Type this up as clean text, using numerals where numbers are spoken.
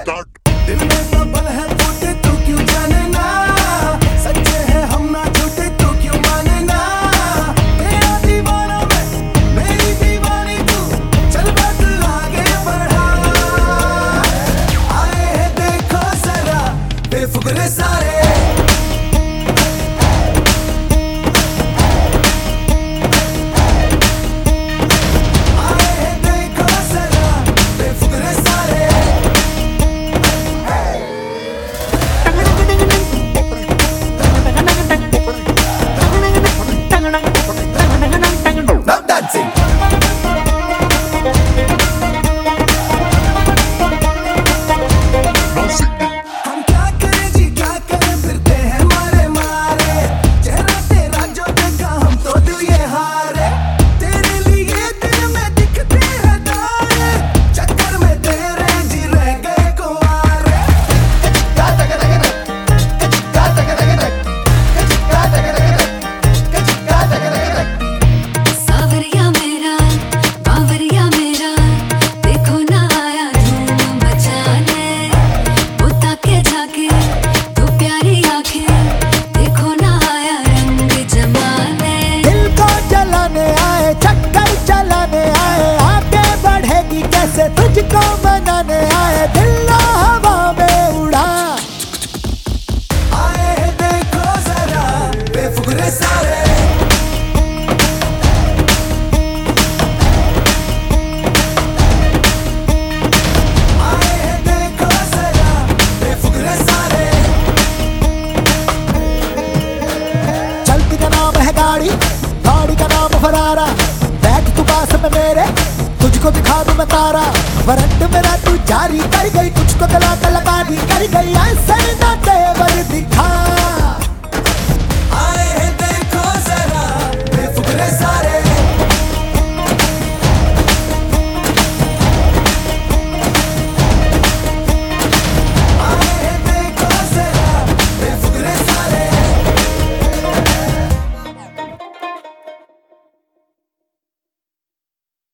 दिल में बबल है फूटे तू क्यों जाने ना, सच्चे हैं हम ना झूठे तू क्यों माने ना, तेरा दीवाना मैं मेरी दीवानी तू, चल बात आगे बढ़ा, आए हैं देखो जरा बेफिक्र सारे, तुझको बनाने आए दिल हवा में उड़ा, आए हैं देखो जरा बेफिक्र सारे, आए हैं देखो जरा बेफिक्र सारे, चलती का नाम है गाड़ी, गाड़ी का नाम फरारा, बैठ तू पास में मेरे तुझको दिखा दूं मैं तारा, वरंट मेरा तू जारी कर गई, कुछ तो गला कलाकारी कर गई, ऐसे ना तेवर दिखा।